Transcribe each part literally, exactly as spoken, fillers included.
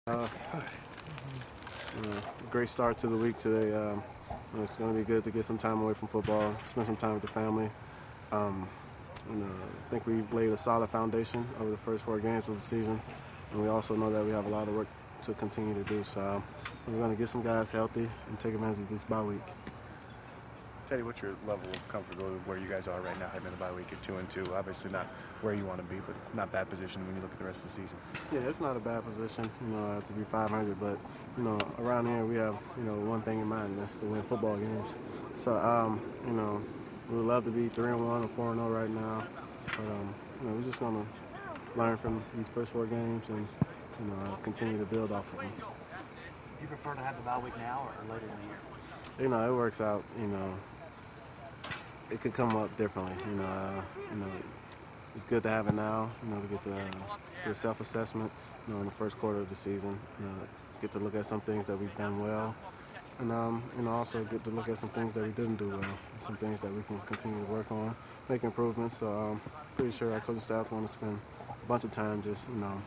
Uh, you know, great start to the week today. Um, you know, it's going to be good to get some time away from football, spend some time with the family. Um, you know, I think we've laid a solid foundation over the first four games of the season, and we also know that we have a lot of work to continue to do. So um, we're going to get some guys healthy and take advantage of this bye week. Teddy, what's your level of comfortability with where you guys are right now heading into the bye week at two and two? Obviously not where you want to be, but not bad position when you look at the rest of the season. Yeah, it's not a bad position, you know, uh, to be five hundred. But you know, around here we have you know one thing in mind, and that's to win football games. So um, you know, we would love to be three and one or four and zero right now, but um, you know, we're just gonna learn from these first four games and you know uh, continue to build off of them. Do you prefer to have the bye week now or later in the year? You know, it works out. You know. It could come up differently, you know. Uh, you know, it's good to have it now. You know, we get to uh, do a self-assessment, you know, in the first quarter of the season. You know, get to look at some things that we've done well, and um, you know, also get to look at some things that we didn't do well, and some things that we can continue to work on, make improvements. So I'm pretty sure our coaching staff want to spend a bunch of time just, you know,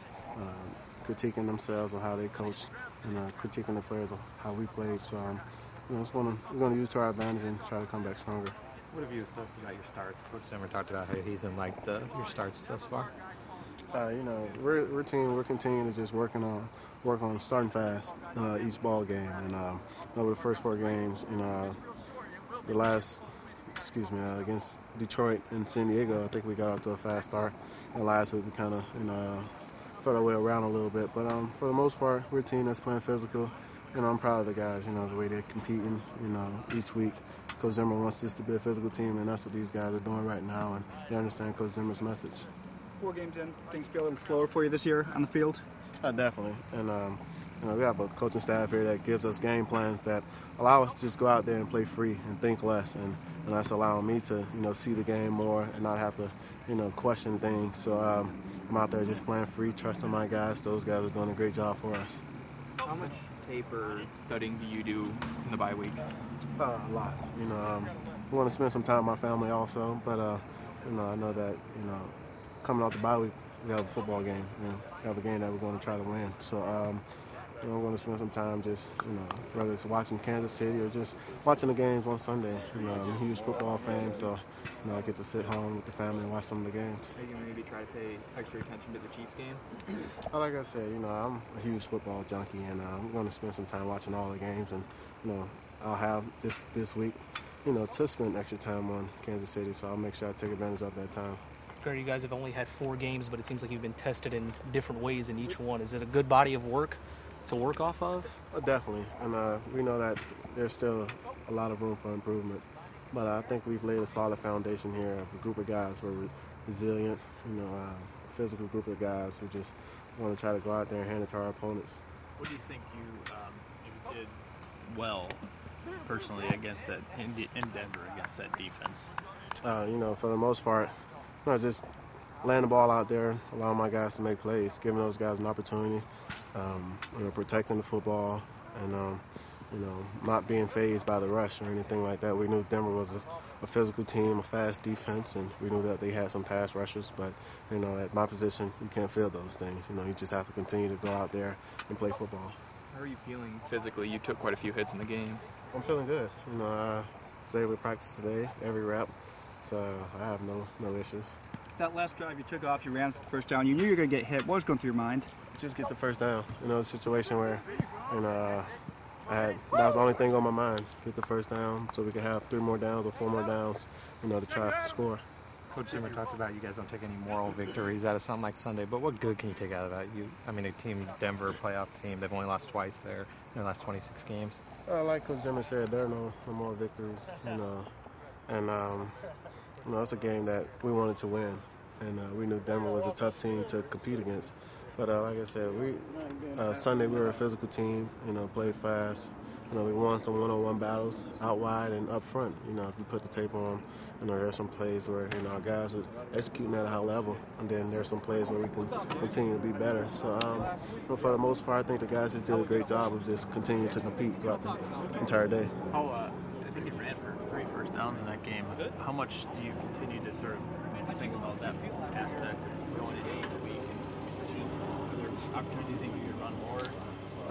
uh, critiquing themselves on how they coached and uh, critiquing the players on how we played. So um, you know, it's gonna, we're going to use to our advantage and try to come back stronger. What have you assessed about your starts? Coach Zimmer talked about how he's in like the your starts thus far. Uh, you know, we're we're team. We're continuing to just working on work on starting fast uh, each ball game, and um, over the first four games, you know, the last, excuse me, uh, against Detroit and San Diego, I think we got off to a fast start. And last week we kind of you know felt our way around a little bit, but um, for the most part, we're a team that's playing physical. You know, I'm proud of the guys, you know, the way they're competing, you know, each week. Coach Zimmer wants this to be a physical team, and that's what these guys are doing right now, and they understand Coach Zimmer's message. Four games in, things feel a little slower for you this year on the field? Uh, definitely. And, um, you know, we have a coaching staff here that gives us game plans that allow us to just go out there and play free and think less, and, and that's allowing me to, you know, see the game more and not have to, you know, question things. So um, I'm out there just playing free, trusting my guys. Those guys are doing a great job for us. How much tape or studying do you do in the bye week? Uh, a lot. You know, um, we want to spend some time with my family also, but uh, you know, I know that you know, coming off the bye week, we have a football game. You know, we have a game that we're going to try to win. So, um, you know, we're going to spend some time just, you know, whether it's watching Kansas City or just watching the games on Sunday. You know, I'm a huge football fan, so you know, I get to sit home with the family and watch some of the games. Are you going to maybe try to pay extra attention to the Chiefs game? Like I said, you know, I'm a huge football junkie, and uh, I'm going to spend some time watching all the games, and you know, I'll have this this week, you know, to spend extra time on Kansas City, so I'll make sure I take advantage of that time. Gary, you guys have only had four games, but it seems like you've been tested in different ways in each one. Is it a good body of work to work off of? Oh, definitely, and uh, we know that there's still a lot of room for improvement, but I think we've laid a solid foundation here of a group of guys who are re- resilient, you know, uh, a physical group of guys who just want to try to go out there and hand it to our opponents. What do you think you um, you did well personally against that in, in Denver against that defense? Uh, you know, for the most part, you know, just laying the ball out there, allowing my guys to make plays, giving those guys an opportunity, um, you know, protecting the football, and um, you know, not being fazed by the rush or anything like that. We knew Denver was a, a physical team, a fast defense, and we knew that they had some pass rushers. But you know, at my position, you can't field those things. You know, you just have to continue to go out there and play football. How are you feeling physically? You took quite a few hits in the game. I'm feeling good. You know, I was able to practice today, every rep, so I have no no issues. That last drive you took off, you ran for the first down. You knew you were going to get hit. What was going through your mind? Just get the first down. You know, a situation where, you know, uh, I had, that was the only thing on my mind. Get the first down so we can have three more downs or four more downs, you know, to try to score. Coach Zimmer talked about you guys don't take any moral victories out of something like Sunday, but what good can you take out of that? You, I mean, a team, Denver, playoff team, they've only lost twice there in their last twenty-six games. Uh, like Coach Zimmer said, there are no, no more victories, you know, and um, you know, it's a game that we wanted to win, and uh, we knew Denver was a tough team to compete against. But uh, like I said, we uh, Sunday we were a physical team, you know, played fast. You know, we won some one-on-one battles out wide and up front. You know, if you put the tape on, you know, there's some plays where, you know, our guys are executing at a high level, and then there's some plays where we can continue to be better. So, um, you know, for the most part, I think the guys just did a great job of just continuing to compete throughout the entire day. How uh, I think you ran for three first downs in that game. How much do you continue to sort of think about that aspect of going into each week? And are there opportunities you think you could run more?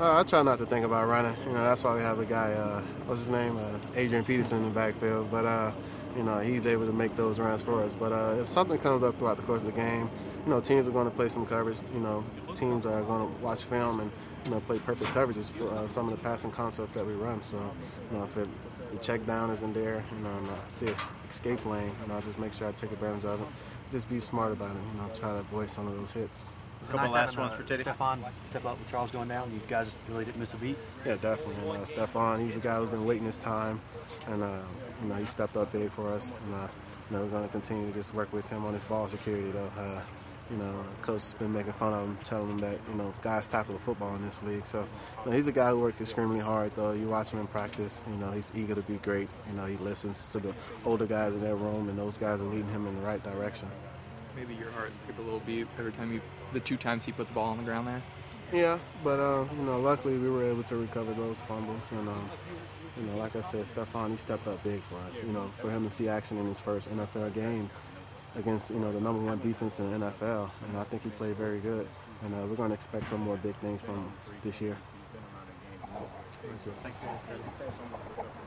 Uh, I try not to think about running. You know, that's why we have a guy, uh, what's his name, uh, Adrian Peterson in the backfield. But, uh, you know, he's able to make those runs for us. But uh, if something comes up throughout the course of the game, you know, teams are going to play some coverage. You know, teams are going to watch film and, you know, play perfect coverages for uh, some of the passing concepts that we run. So, you know, if it, the check down isn't there, you know, and I see an escape lane, you know, I'll just make sure I take advantage of it. Just be smart about it, you know, try to avoid some of those hits. A couple last ones for Teddy. Stephon, step up with Charles going down. You guys really didn't miss a beat. Yeah, definitely. And uh, Stephon, he's a guy who's been waiting his time, and uh, you know he stepped up big for us. And uh, you know we're going to continue to just work with him on his ball security. Though, uh, you know, coach has been making fun of him, telling him that you know guys tackle the football in this league. So you know, he's a guy who works extremely hard. Though you watch him in practice, you know he's eager to be great. You know he listens to the older guys in their room, and those guys are leading him in the right direction. Maybe your heart skipped a little beat every time you, the two times he put the ball on the ground there. Yeah, but uh, you know, luckily we were able to recover those fumbles, and uh, you know, like I said, Stephon, he stepped up big for us. You know, for him to see action in his first N F L game against you know the number one defense in the N F L, and I think he played very good. And uh, we're going to expect some more big things from him this year. Thank you.